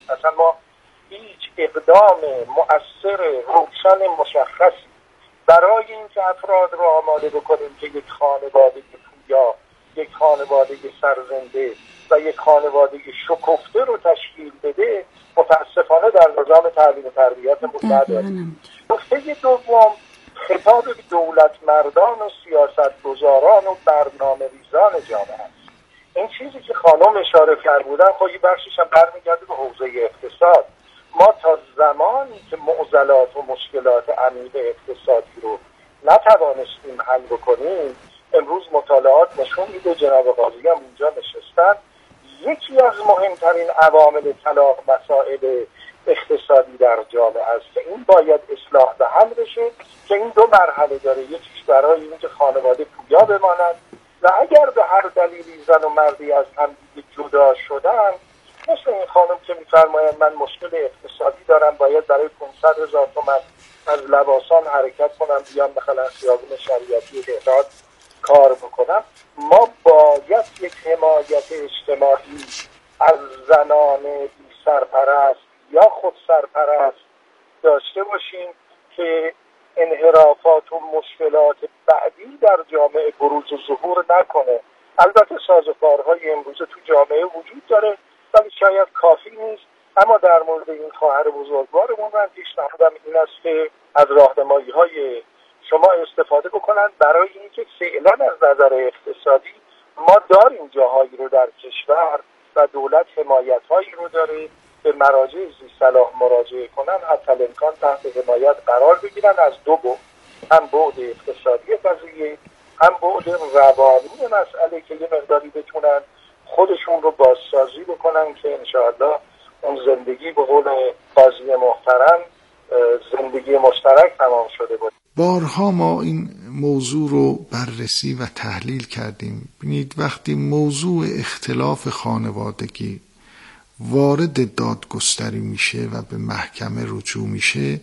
اصلا ما هیچ اقدام مؤثر روشن مشخصی برای اینکه افراد رو آماده بکنیم که یک خانواده پویا، یک خانواده سرزنده و یک خانواده شکفته رو تشکیل بده متاسفانه در نظام تعلیم و تربیتمون نداریم. نکته دوم، خطاب به دولت مردان و سیاستگزاران و برنامه‌ریزان جامعه است. این چیزی که خانم اشاره فرمودن خب یه بخشش هم برمیگرده به حوزه اقتصاد. ما تا زمانی که معضلات و مشکلات عمیق اقتصادی رو نتوانستیم حل بکنیم، امروز مطالعات نشون میده، جناب قاضی هم اونجا نشستن، یکی از مهمترین عوامل طلاق مسائل اقتصادی در جامعه است که این باید اصلاح و حل بشه، که این دو مرحله داره. یکیش برای اینکه خانواده پویا بمانند و اگر به هر دلیلی زن و مردی از همدیگه جدا شدن، مثل این خانم که میفرمایند من مشکل اقتصادی دارم، باید برای 500,000 تومان از لواسان حرکت کنم، بیام مثلا خیابون شریعتی بهداد کار بکنم. ما باید یک حمایت اجتماعی از زنان بی سرپرست یا خود سرپرست داشته باشیم که انحرافات و مشکلات بعدی در جامعه بروز و ظهور نکنه. البته سازوکارهای امروزه تو جامعه وجود داره ولی شاید کافی نیست، اما در مورد این خواهر بزرگوارمون من پیشنهادم این است که از راهنمایی‌های شما استفاده بکنن برای اینکه فعلا از نظر اقتصادی ما داریم جاهایی رو در کشور و دولت حمایت‌هایی رو داره، به مراجع ذی‌صلاح مراجعه کنن، حتی الامکان تحت حمایت قرار بگیرن از دو بعد، هم بعد اقتصادی قضیه، هم بعد روانی مسئله، که یه مقداری بتونن خودشون رو بازسازی بکنن که انشاءالله اون زندگی به قول قاضی محترم زندگی مشترک تمام شده بود. بارها ما این موضوع رو بررسی و تحلیل کردیم. ببینید وقتی موضوع اختلاف خانوادگی وارد دادگستری میشه و به محکمه رجوع میشه،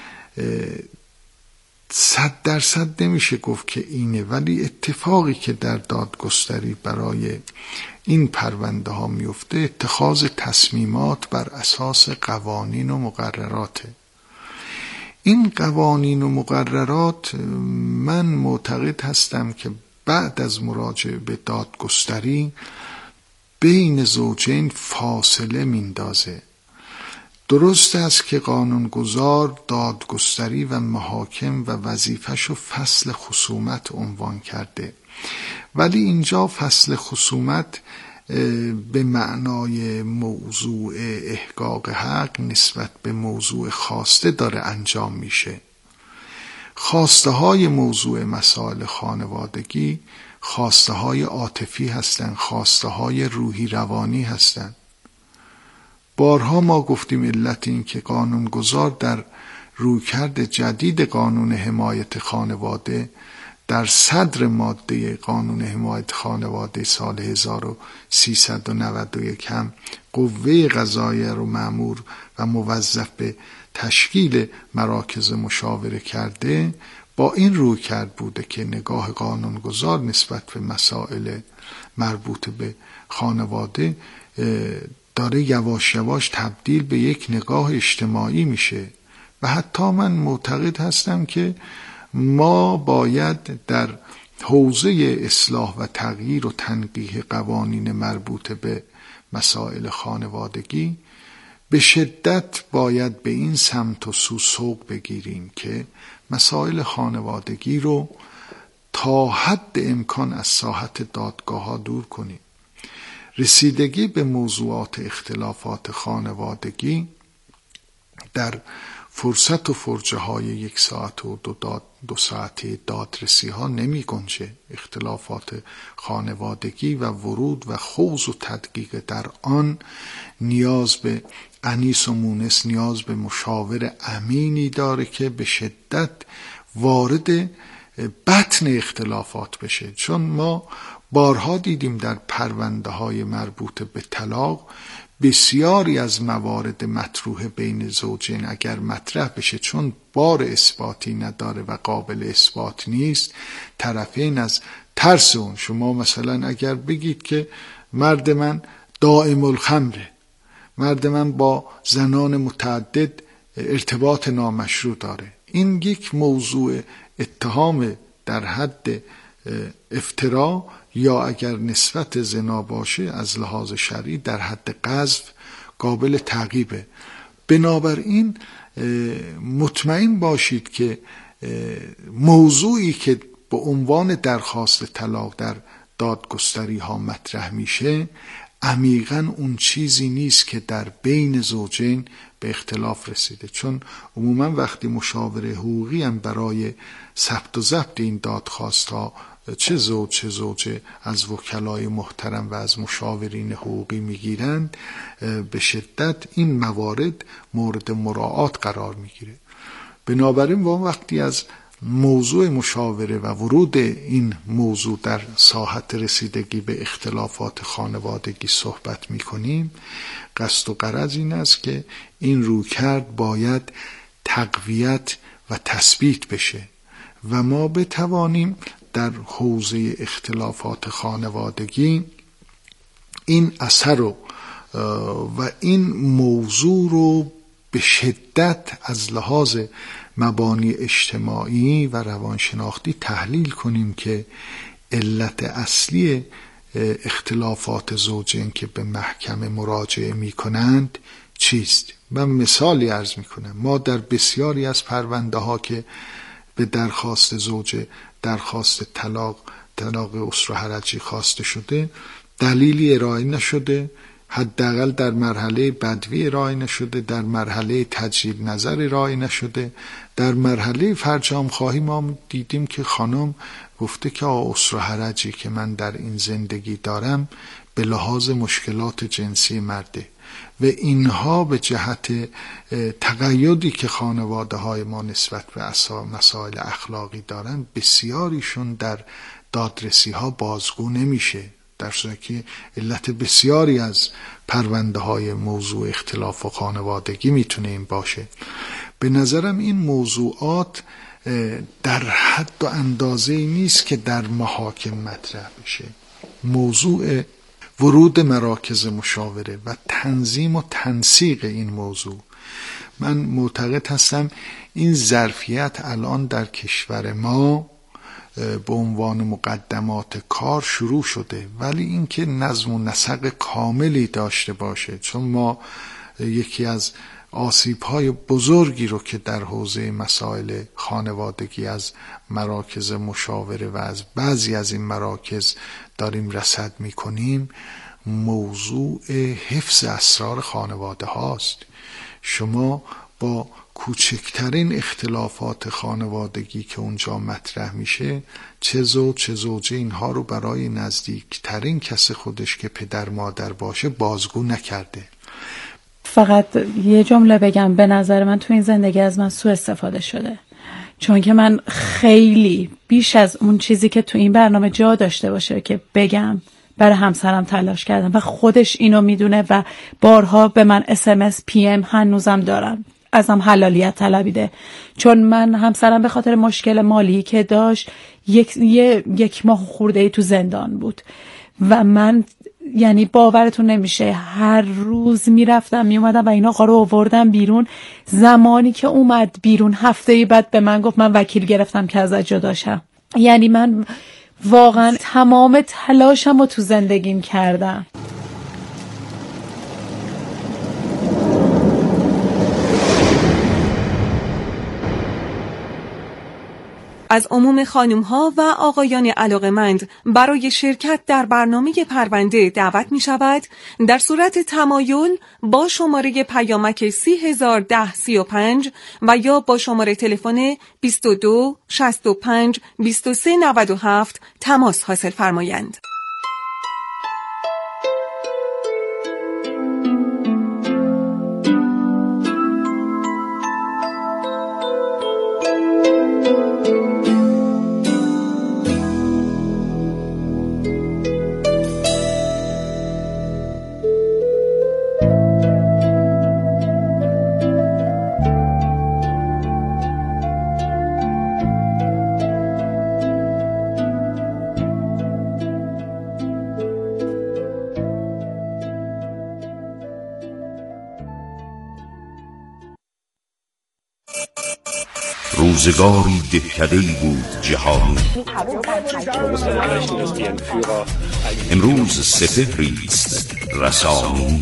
100% نمیشه گفت که اینه، ولی اتفاقی که در دادگستری برای این پرونده ها میفته اتخاذ تصمیمات بر اساس قوانین و مقرراته. این قوانین و مقررات من معتقد هستم که بعد از مراجعه به دادگستری بین زوجین فاصله میندازه. درست است که قانونگذار دادگستری و محاکم و وظیفه‌شو فصل خصومت عنوان کرده، ولی اینجا فصل خصومت به معنای موضوع احقاق حق نسبت به موضوع خواسته داره انجام میشه. خواسته های موضوع مسائل خانوادگی خواسته های عاطفی هستند، خواسته های روحی روانی هستند. بارها ما گفتیم علت این که قانونگذار در رویکرد جدید قانون حمایت خانواده در صدر ماده قانون حمایت خانواده سال 1391 هم قوه قضاییه رو مأمور و موظف به تشکیل مراکز مشاوره کرده، با این رویکرد بوده که نگاه قانونگذار نسبت به مسائل مربوط به خانواده داره یواش یواش تبدیل به یک نگاه اجتماعی میشه. و حتی من معتقد هستم که ما باید در حوزه اصلاح و تغییر و تنقیح قوانین مربوط به مسائل خانوادگی به شدت باید به این سمت و سو سوق بگیریم که مسائل خانوادگی رو تا حد امکان از ساحت دادگاه ها دور کنیم. رسیدگی به موضوعات اختلافات خانوادگی در فرصت و فرجه های 1 ساعت و 2 ساعته دادرسی ها نمی گنجه. اختلافات خانوادگی و ورود و خوض و تدقیق در آن نیاز به انیس و مونس، نیاز به مشاور امینی داره که به شدت وارد بطن اختلافات بشه. چون ما بارها دیدیم در پرونده های مربوط به طلاق بسیاری از موارد مطروح بین زوجین اگر مطرح بشه، چون بار اثباتی نداره و قابل اثبات نیست، طرفین از ترس اون، شما مثلا اگر بگید که مرد من دائم الخمره مرد من با زنان متعدد ارتباط نامشروع داره. این یک موضوع اتهام در حد افترا یا اگر نسبت زنا باشه از لحاظ شرعی در حد قذف قابل تعقیبه. بنابراین مطمئن باشید که موضوعی که به عنوان درخواست طلاق در دادگستری ها مطرح میشه عمیقاً اون چیزی نیست که در بین زوجین به اختلاف رسیده، چون عموما وقتی مشاور حقوقی هم برای ثبت و ضبط این دادخواست ها چه زوج چه زوجه از وکلای محترم و از مشاورین حقوقی میگیرند، به شدت این موارد مورد مراعات قرار میگیره. بنابراین وقتی از موضوع مشاوره و ورود این موضوع در ساحت رسیدگی به اختلافات خانوادگی صحبت میکنیم، قصد و غرض این است که این رویکرد باید تقویت و تثبیت بشه و ما بتوانیم در حوزه اختلافات خانوادگی این اثر رو و این موضوع رو به شدت از لحاظ مبانی اجتماعی و روانشناختی تحلیل کنیم که علت اصلی اختلافات زوجین که به محکمه مراجعه می کنند چیست. من مثالی عرض می کنم. ما در بسیاری از پرونده ها که به درخواست زوجه درخواست طلاق اسره حرجی خواسته شده دلیلی ارائه نشده، حداقل در مرحله بدوی ارائه نشده، در مرحله تجدید نظر ارائه نشده. در مرحله فرجام خواهی ما دیدیم که خانم گفته که اسره حرجی که من در این زندگی دارم به لحاظ مشکلات جنسی مرده و اینها به جهت تقیدی که خانواده های ما نسبت به مسائل اخلاقی دارن بسیاریشون در دادرسی ها بازگو نمیشه، در صورتی که علت بسیاری از پرونده های موضوع اختلاف و خانوادگی میتونه این باشه. به نظرم این موضوعات در حد و اندازه نیست که در محاکم مطرح بشه. موضوع ورود مراکز مشاوره و تنظیم و تنسیق این موضوع، من معتقد هستم این ظرفیت الان در کشور ما به عنوان مقدمات کار شروع شده، ولی اینکه نظم و نسق کاملی داشته باشه، چون ما یکی از آسیب‌های بزرگی رو که در حوزه مسائل خانوادگی از مراکز مشاوره و از بعضی از این مراکز داریم رصد می‌کنیم، موضوع حفظ اسرار خانواده هاست. شما با کوچکترین اختلافات خانوادگی که اونجا مطرح میشه چه زوج چه زوجه اینها رو برای نزدیکترین کس خودش که پدر مادر باشه بازگو نکرده. فقط یه جمله بگم، به نظر من تو این زندگی از من سوء استفاده شده، چون که من خیلی بیش از اون چیزی که تو این برنامه جا داشته باشه که بگم برای همسرم تلاش کردم و خودش اینو میدونه و بارها به من SMS PM هنوزم دارم ازم حلالیت طلبیده، چون من همسرم به خاطر مشکل مالی که داشت یک ماه خورده تو زندان بود و من یعنی باورتون نمیشه هر روز میرفتم میومدم و این آقا رو آوردم بیرون. زمانی که اومد بیرون هفته بعد به من گفت من وکیل گرفتم که ازت جدا شم. یعنی من واقعا تمام تلاشم رو تو زندگیم کردم. از عموم خانم‌ها و آقایان علاقه‌مند برای شرکت در برنامه پرونده دعوت می‌شود در صورت تمایل با شماره پیامک 301035 و یا با شماره تلفن 22 65 23 97 تماس حاصل فرمایند. روزگاری دهکده‌ای بود جهانی. امروز سپهری است رسانی.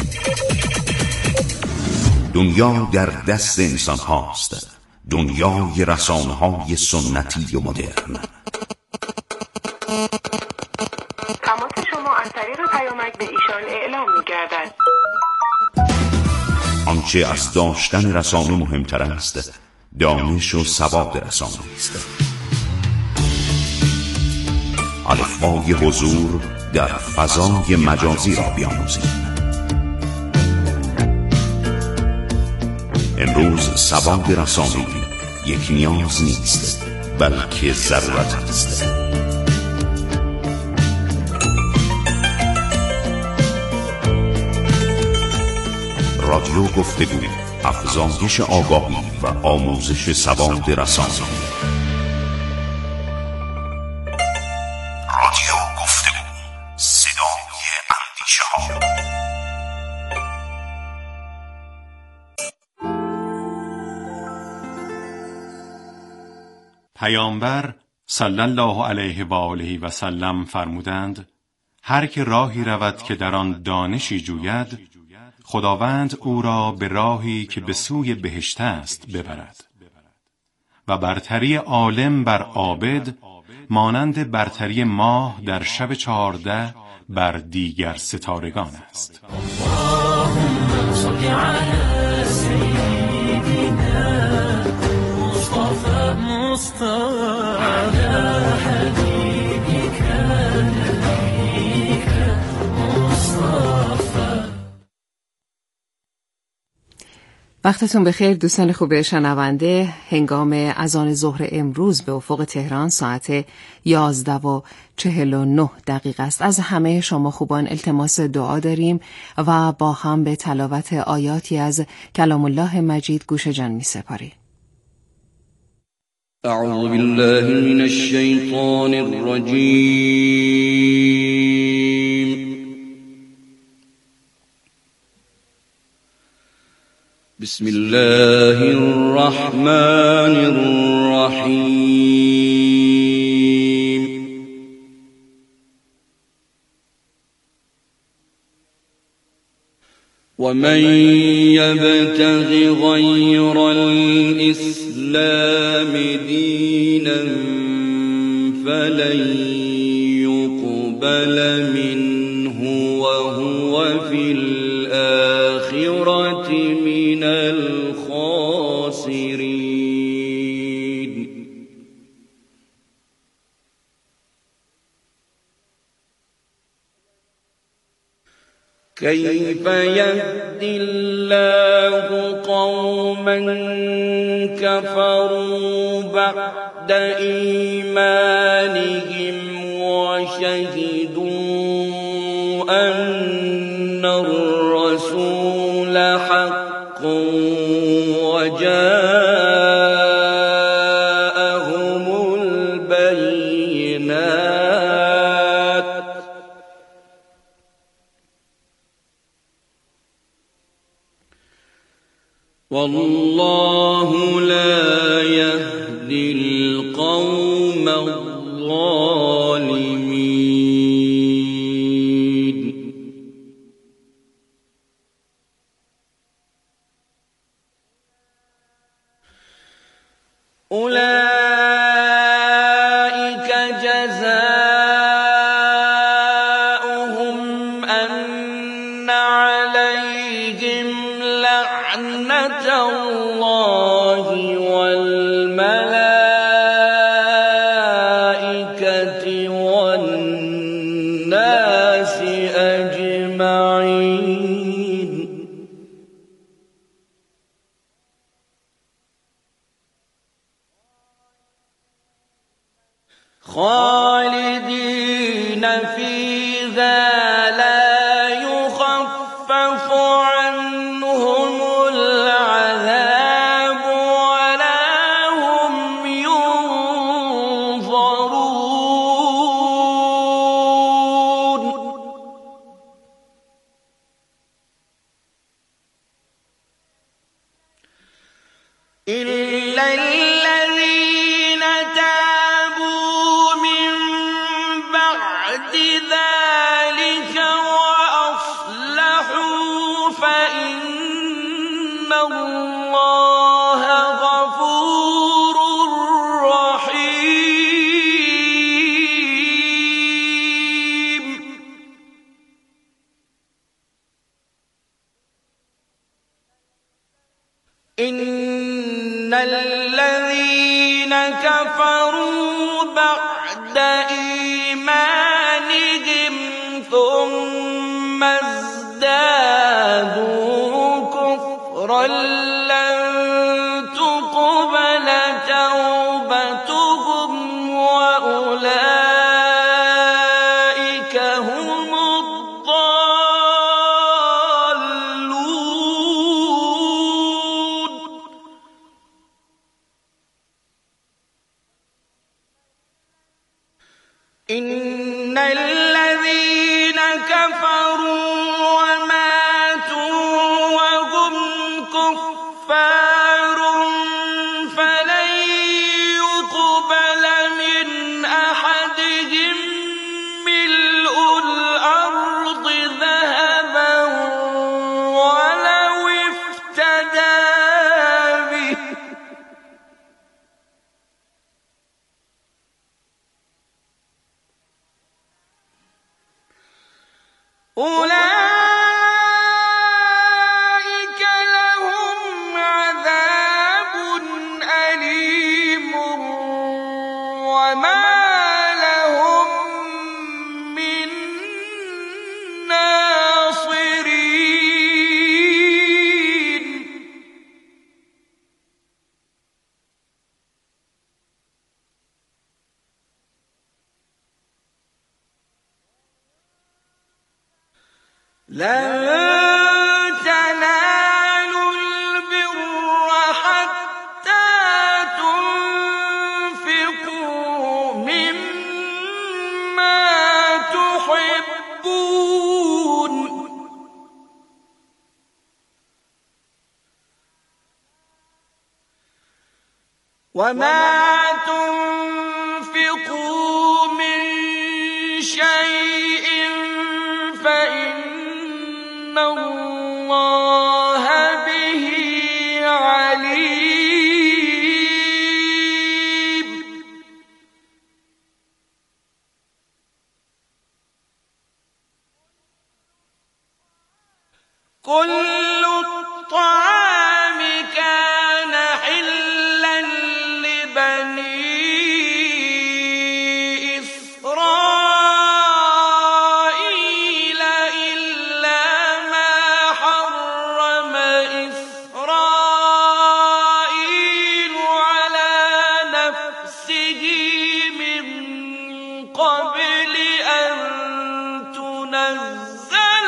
دنیا در دست انسان هاست، دنیای رسانه های سنتی و مدرن. تماس شما از طریق پیامک به ایشان اعلام می‌گردد. آنچه از داشتن رسانه مهمتر است، دانش و سواد رسانه است. الفبای حضور در فضای مجازی را بیاموزید. امروز سواد رسانه‌ای یک نیاز نیست، بلکه ضرورت است. رادیو گفتگو، افزایش آگاهی و آموزش سواد رسانه‌ای. رادیو گفتگو، صدای اندیشه‌ها. پیامبر صلی الله علیه و آله و سلم فرمودند: هر که راهی رود که در آن دانشی جوید، خداوند او را به راهی که به سوی بهشت است ببرد. و برتری عالم بر عابد مانند برتری ماه در شب 14 بر دیگر ستارگان است. اللهم صل علی سیدنا مصطفی مصطفی حبیبک نبیک مصطفی. وقتتون بخیر دوستان خوب شنونده. هنگام اذان ظهر امروز به افق تهران ساعت 11:49 است. از همه شما خوبان التماس دعا داریم و با هم به تلاوت آیاتی از کلام الله مجید گوش جان می سپاریم. اعوذ بالله من الشیطان الرجیم. بسم الله الرحمن الرحیم. ومن يبتغ غير الإسلام دينا فلن يقبل منه وهو في الآخرة من الخاسرين. كيف يهدي الله قوما كفروا بعد إيمانهم وشهدوا أن الرسول حق وجاءهم البينات والله لا يهدي القوم الظالمين. أولئك جزاؤهم أن عليهم لعنة الله والملائكة والناس أجمعين. خالدين فيها لا يخفف عنهم العذاب ولا هم ينظرون. إلا الذين الله غفور رحيم. إن الذين كفروا بعد إيمانهم ثم ازدادوا كفرا لن تقبل توبتهم وأولئك هم الضالون. إن الذين كفروا وماتوا وهم كفار فلن يقبل من أحدهم ملء الأرض ذهبا ولو افتدى به. أولئك لهم عذاب أليم وما لهم من ناصرين. لن تنالوا البر حتى تنفقوا مما تحبون وما تنفقوا من شيء فإن الله به عليم. كل الطعام كان حلا لبني إسرائيل إلا ما حرم إسرائيل على نفسه من قبل أن تنزل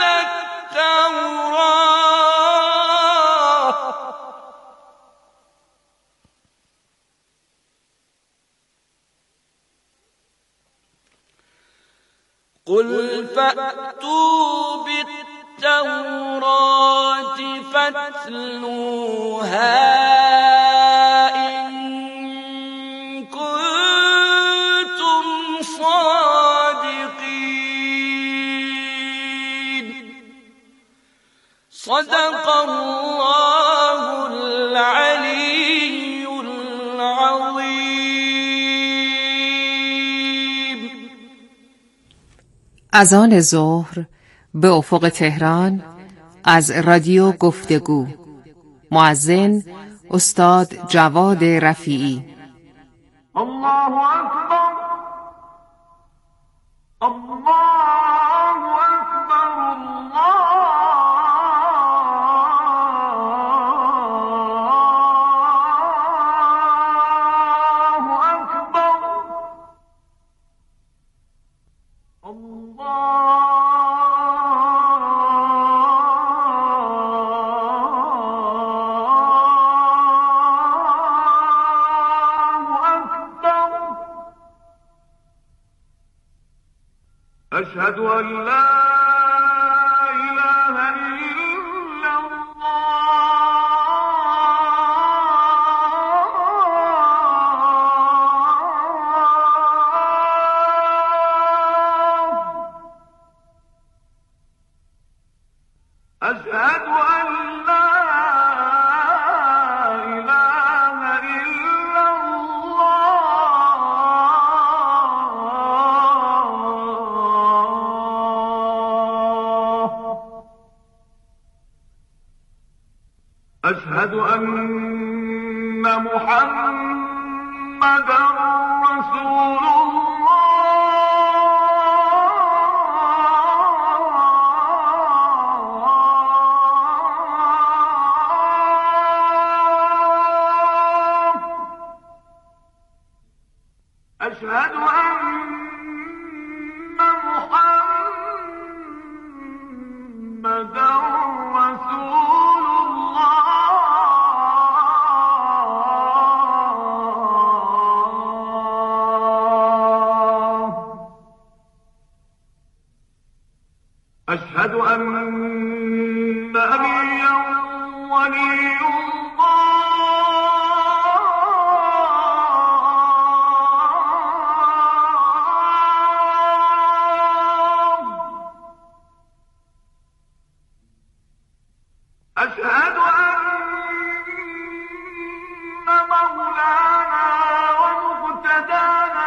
التوراة. قل فأتوا بالتوراة فاتلوها إن كنتم صادقين. صدق الله العلي العظيم. اذان ظهر به افق تهران از رادیو گفتگو. مؤذن استاد جواد رفیعی. الله أكبر الله أكبر الله أكبر أشهد أن لا إله إلا الله. أشهد أن لا أشهد أن محمدا رسول الله. أشهد أن محمدا رسول الله. أشهد أن نبيا ولي أشهد أن مولانا ومقتدانا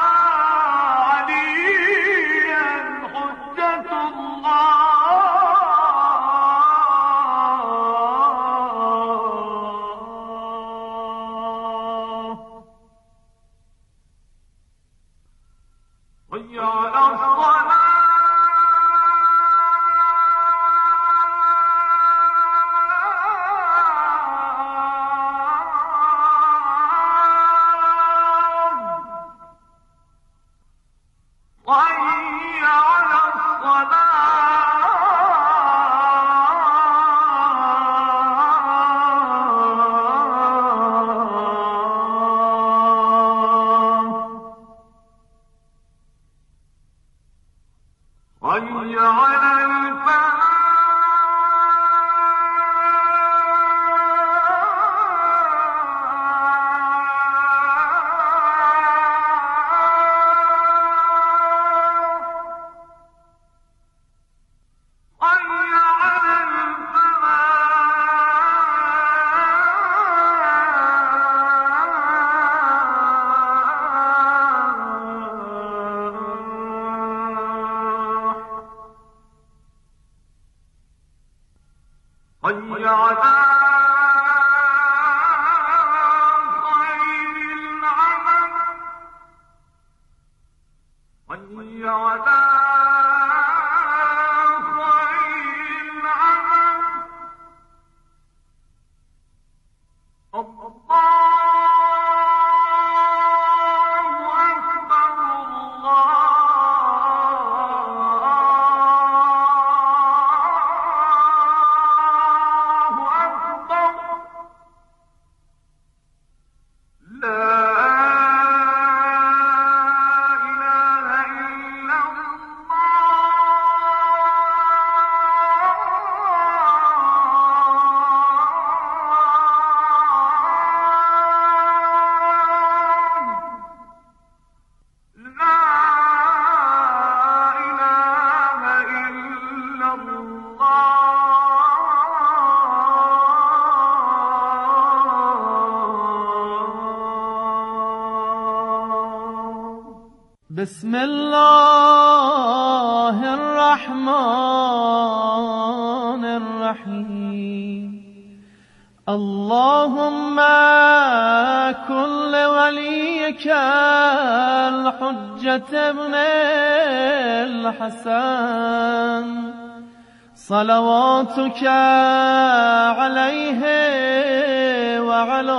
عليا حجة الله. حي على الصلاة. حي على الفلاح. حي على خير العمل. حي على خير العمل. الله أكبر الله أكبر. لا إله إلا بسم الله الرحمن الرحيم. اللهم كن لوليك الحجة ابن الحسن صلواتك عليه وعلى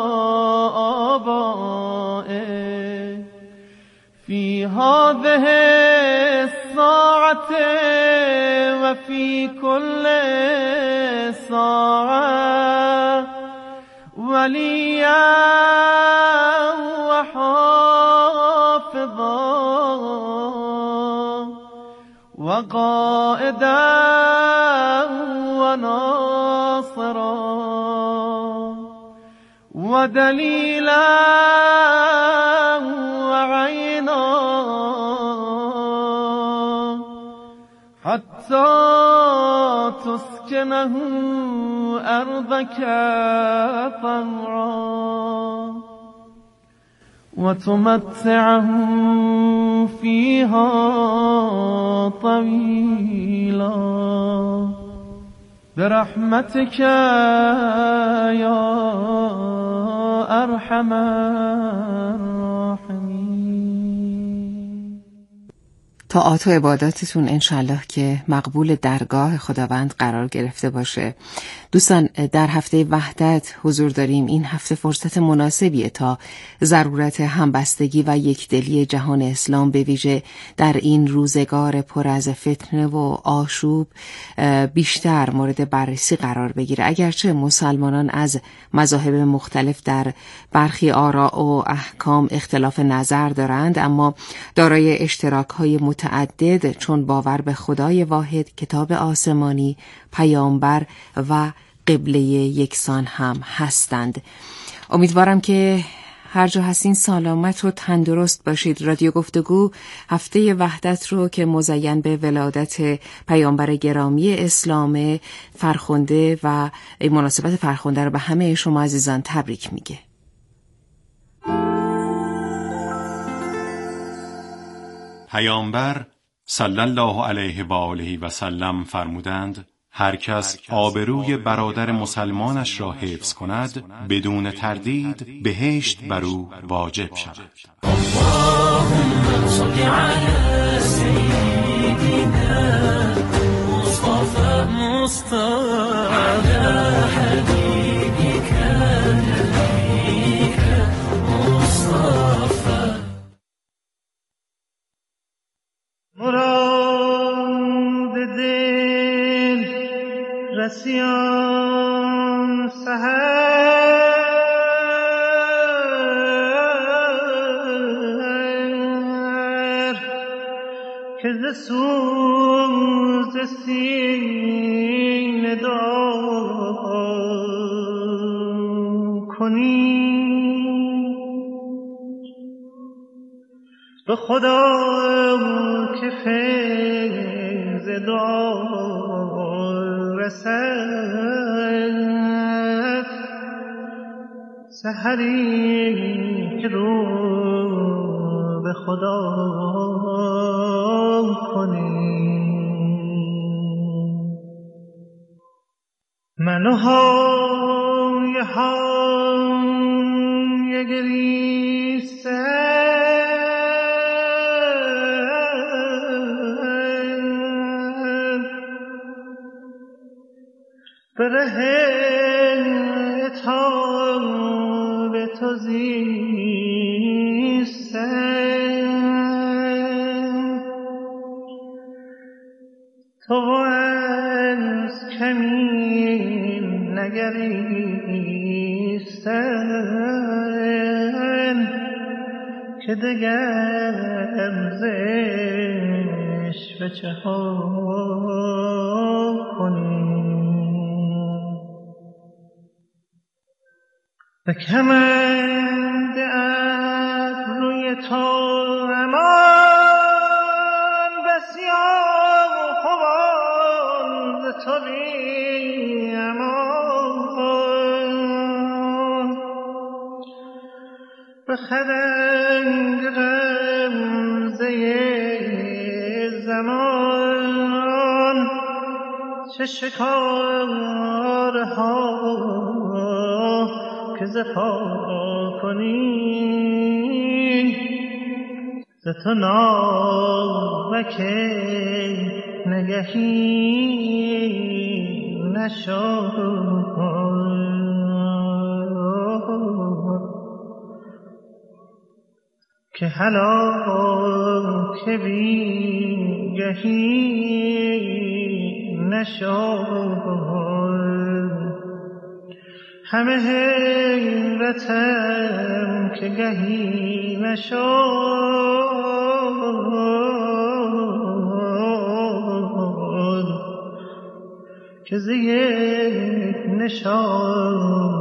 آبائه في هذه الساعة وفي كل ساعة وليا وحافظا وقائدا وناصرا ودليلا وعينا حتى تسكنه أرضك طوعا وتمتعه فيها طويلا برحمتك یا ارحم الراحمین. طاعات و عباداتتون انشالله که مقبول درگاه خداوند قرار گرفته باشه. دوستان، در هفته وحدت حضور داریم. این هفته فرصت مناسبیه تا ضرورت همبستگی و یکدلی جهان اسلام به ویژه در این روزگار پر از فتنه و آشوب بیشتر مورد بررسی قرار بگیره. اگرچه مسلمانان از مذاهب مختلف در برخی آراء و احکام اختلاف نظر دارند، اما دارای اشتراک‌های متعدد چون باور به خدای واحد، کتاب آسمانی، پیامبر و قبله یکسان هم هستند. امیدوارم که هر جا هستین سلامت و تندرست باشید. رادیو گفتگو هفته وحدت رو که مزین به ولادت پیامبر گرامی اسلام فرخنده و مناسبت فرخنده رو به همه شما عزیزان تبریک میگه. پیامبر صلی الله علیه و آله و سلم فرمودند: هر کس آبروی برادر مسلمانش را حفظ کند بدون تردید بهشت بر او واجب شود. اللهم صل علی سیدنا مصطفی علی حبیبک نبیک مصطفی. مراد دل رسیان سحر که ز سوز سینه داغ کنی. به خدا که فیض دعا رسد، سحری که رو به خدا کنی. من و های گریسته بره اتاب تو زیستن، تو از کمین نگریستن که دگر زش به چه ها کنی. به کمند ابروی تو امان، بسیار خوان ز تو بی امان. به خدنگ غمزه زمان چه شکارها که زفا کنی. ز تو ناوک نگهی نشد که هلاک بیگهی نشد. همه حیرتم که گهی نشد که ز یک نشان